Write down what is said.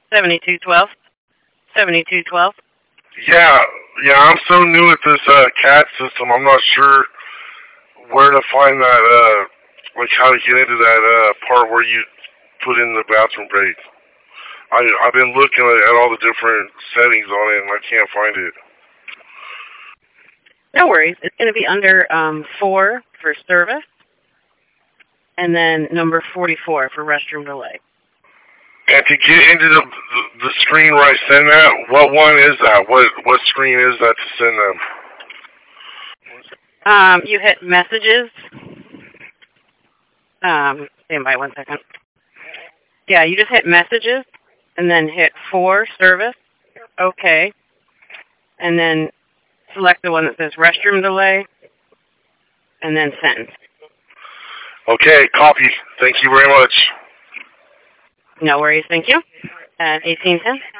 7212. 7212. Yeah, I'm so new at this CAT system. I'm not sure where to find that, like how to get into that part where you put in the bathroom breaks. I've been looking at all the different settings on it and I can't find it. No worries. It's going to be under 4 for service, and then number 44 for restroom delay. And to get into the screen where I send that, what one is that? What screen is that to send them? You hit messages. Stand by 1 second. Yeah, you just hit messages, and then hit 4 service. Okay. And then select the one that says restroom delay, and then send. Okay, copy. Thank you very much. No worries. Thank you. 1810.